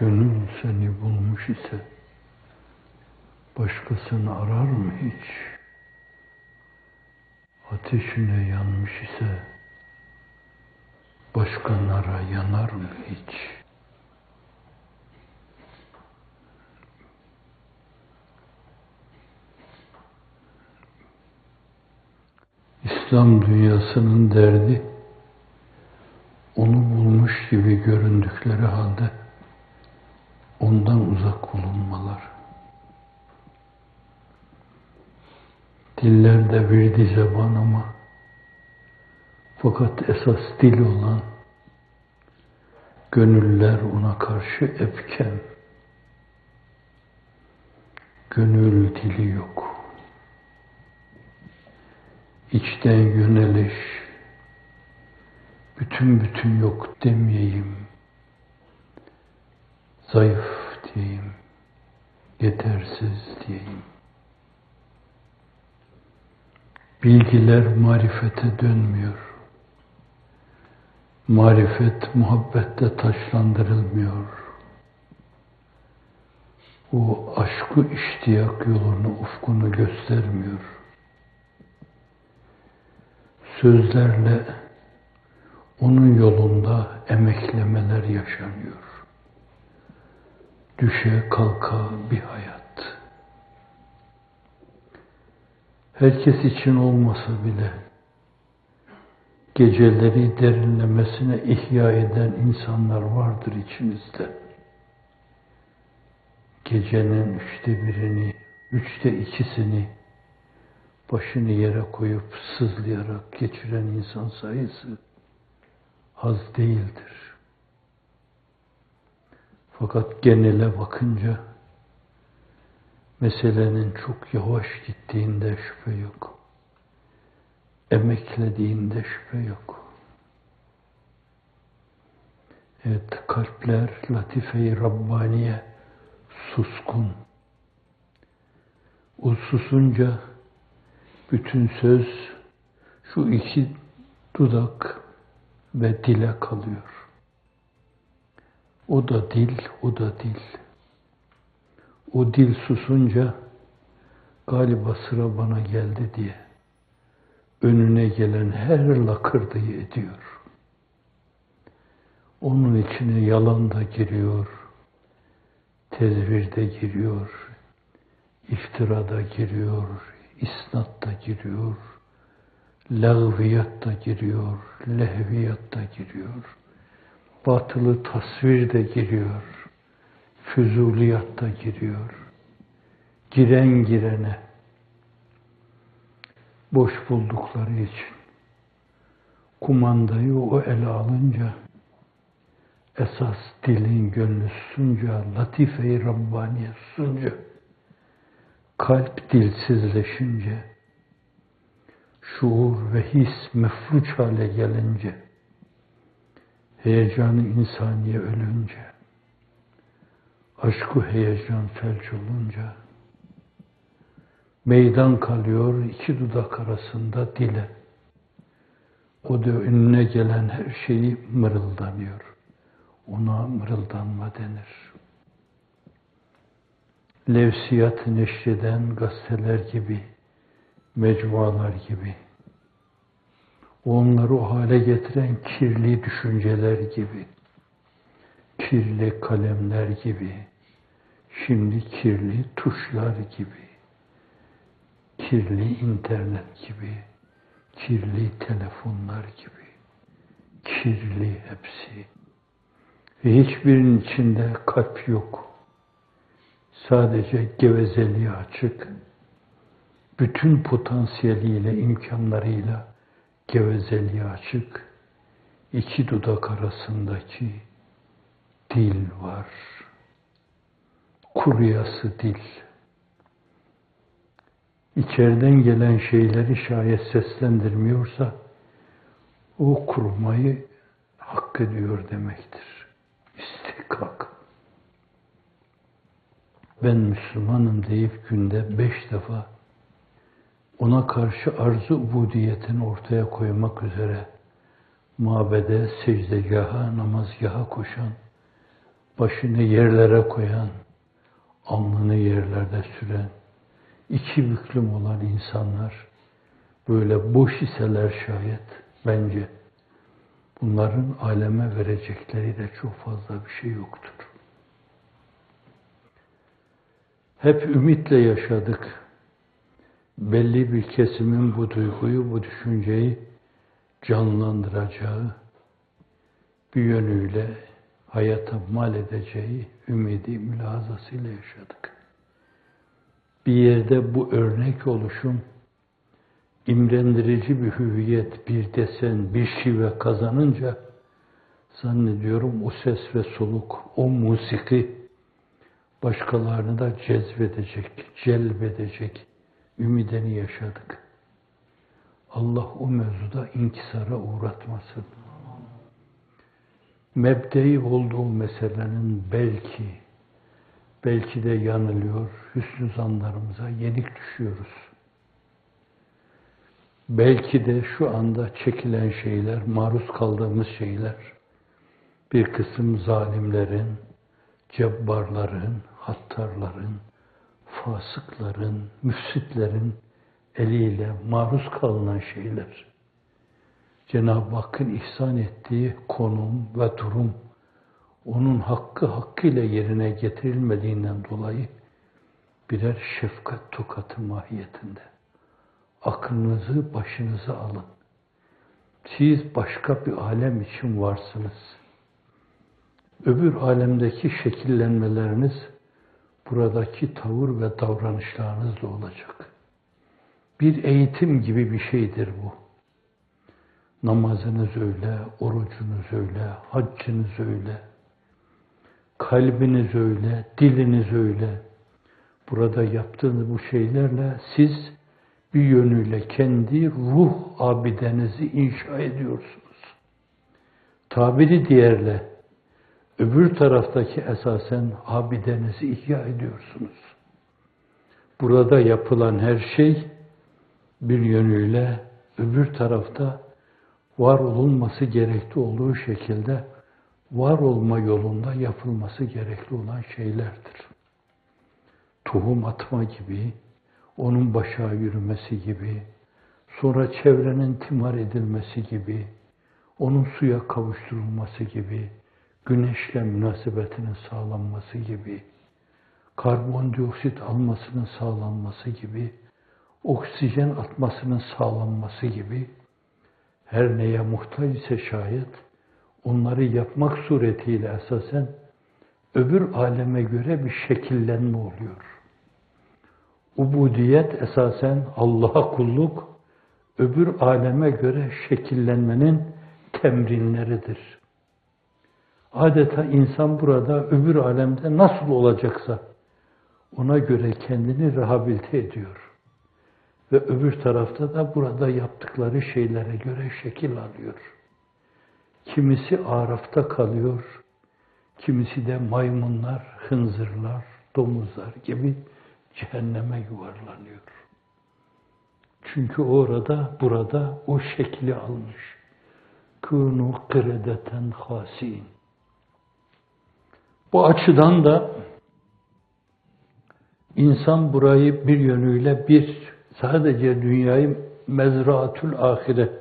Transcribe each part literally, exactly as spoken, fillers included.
Gönül seni bulmuş ise başkasını arar mı hiç? Ateşine yanmış ise başka nara yanar mı hiç? İslam dünyasının derdi, onu bulmuş gibi göründükleri halde ondan uzak bulunmalar. Dillerde bir dize ban ama fakat esas dil olan gönüller ona karşı epken. Gönül dili yok. İçten yöneliş, bütün bütün yok demeyeyim. Zayıf diyeyim, yetersiz diyeyim. Bilgiler marifete dönmüyor. Marifet muhabbette taşlandırılmıyor. O aşkı iştiyak yolunu, ufkunu göstermiyor. Sözlerle onun yolunda emeklemeler yaşanıyor. Düşe kalka bir hayat. Herkes için olmasa bile geceleri derinlemesine ihya eden insanlar vardır içimizde. Gecenin üçte birini, üçte ikisini başını yere koyup sızlayarak geçiren insan sayısı az değildir. Fakat genele bakınca meselenin çok yavaş gittiğinde şüphe yok. Emeklediğinde şüphe yok. Evet, kalpler latife-i Rabbaniye suskun. O susunca bütün söz şu iki dudak ve dile kalıyor. O da dil, o da dil. O dil susunca galiba sıra bana geldi diye önüne gelen her lakırdıyı ediyor. Onun içine yalan da giriyor, tezvir de giriyor, iftira da giriyor, isnat da giriyor, lağviyat da giriyor, lehviyat da giriyor, batılı tasvir de giriyor, füzuliyat da giriyor. Giren girene boş buldukları için kumandayı o ele alınca, esas dilin gönlü susunca, latife-i Rabbaniye susunca, kalp dilsizleşince, şuur ve his mefruç hale gelince, heyecanı insaniye ölünce, aşkı heyecan felç olunca, meydan kalıyor iki dudak arasında dile. O da önüne gelen her şeyi mırıldanıyor. Ona mırıldanma denir. Levsiyat neşreden gazeteler gibi, mecmualar gibi, onları o hale getiren kirli düşünceler gibi, kirli kalemler gibi, şimdi kirli tuşlar gibi, kirli internet gibi, kirli telefonlar gibi, kirli hepsi. Ve hiçbirinin içinde kalp yok. Sadece gevezeliğe açık, bütün potansiyeliyle, imkanlarıyla gevezeliğe açık, iki dudak arasındaki dil var. Kuruyası dil. İçeriden gelen şeyleri şayet seslendirmiyorsa, o kurumayı hak ediyor demektir. İstikak. Ben Müslümanım deyip günde beş defa ona karşı arzu ubudiyetini ortaya koymak üzere mabede, secdegaha, namazgaha koşan başını yerlere koyan, alnını yerlerde süren, iki büklüm olan insanlar böyle boş iseler şayet bence bunların aleme verecekleri de çok fazla bir şey yoktur. Hep ümitle yaşadık. Belli bir kesimin bu duyguyu, bu düşünceyi canlandıracağı, bir yönüyle hayata mal edeceği ümidi mülahazasıyla yaşadık. Bir yerde bu örnek oluşum, imrendirici bir hüviyet, bir desen, bir şive kazanınca zannediyorum o ses ve soluk, o musiki başkalarını da cezbedecek, celbedecek ümidini yaşadık. Allah o mevzuda inkisara uğratmasın. Mebdei olduğu meselenin belki, belki de yanılıyor, hüsnü zanlarımıza yenik düşüyoruz. Belki de şu anda çekilen şeyler, maruz kaldığımız şeyler, bir kısım zalimlerin, cebbarların, hattarların, fasıkların, müfsitlerin eliyle maruz kalınan şeyler. Cenab-ı Hakk'ın ihsan ettiği konum ve durum, onun hakkı hakkıyla yerine getirilmediğinden dolayı birer şefkat tokatı mahiyetinde. Aklınızı başınıza alın. Siz başka bir alem için varsınız. Öbür alemdeki şekillenmeleriniz buradaki tavır ve davranışlarınızla olacak. Bir eğitim gibi bir şeydir bu. Namazınız öyle, orucunuz öyle, haccınız öyle, kalbiniz öyle, diliniz öyle. Burada yaptığınız bu şeylerle siz bir yönüyle kendi ruh abidenizi inşa ediyorsunuz. Tabiri diğerle, öbür taraftaki esasen abidenizi ihya ediyorsunuz. Burada yapılan her şey bir yönüyle öbür tarafta var olunması gerekli olduğu şekilde var olma yolunda yapılması gerekli olan şeylerdir. Tohum atma gibi, onun başa yürümesi gibi, sonra çevrenin timar edilmesi gibi, onun suya kavuşturulması gibi, güneşle münasebetinin sağlanması gibi, karbondioksit almasının sağlanması gibi, oksijen atmasının sağlanması gibi, her neye muhtaç ise şayet, onları yapmak suretiyle esasen öbür aleme göre bir şekillenme oluyor. Ubudiyet esasen Allah'a kulluk, öbür aleme göre şekillenmenin temrinleridir. Adeta insan burada öbür alemde nasıl olacaksa ona göre kendini rehabilite ediyor. Ve öbür tarafta da burada yaptıkları şeylere göre şekil alıyor. Kimisi arafta kalıyor, kimisi de maymunlar, hınzırlar, domuzlar gibi cehenneme yuvarlanıyor. Çünkü orada, burada o şekli almış. Kûnû kıredeten hâsîn. Bu açıdan da insan burayı bir yönüyle bir sadece dünyayı mezraatül ahiret,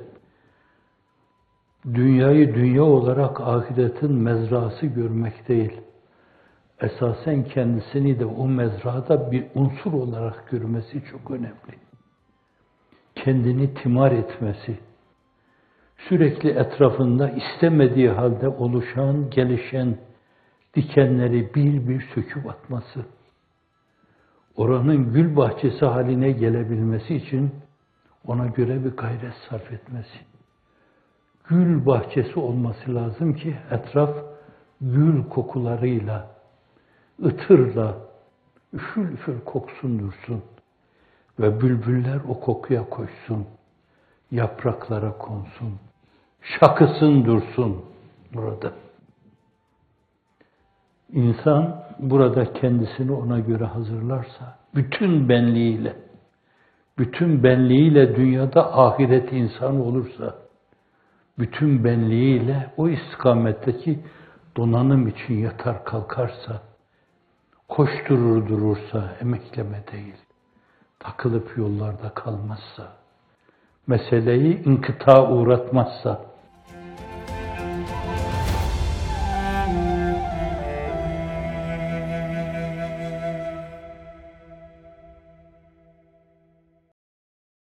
dünyayı dünya olarak ahiretin mezrası görmek değil, esasen kendisini de o mezrada bir unsur olarak görmesi çok önemli. Kendini timar etmesi, sürekli etrafında istemediği halde oluşan, gelişen dikenleri bir bir söküp atması, oranın gül bahçesi haline gelebilmesi için ona göre bir gayret sarf etmesi. Gül bahçesi olması lazım ki etraf gül kokularıyla, ıtırla, üfül üfül koksun dursun ve bülbüller o kokuya koşsun, yapraklara konsun, şakısın dursun burada. İnsan burada kendisini ona göre hazırlarsa, bütün benliğiyle, bütün benliğiyle dünyada ahiret insanı olursa, bütün benliğiyle o istikametteki donanım için yatar kalkarsa, koşturur durursa, emekleme değil, takılıp yollarda kalmazsa, meseleyi inkıta uğratmazsa,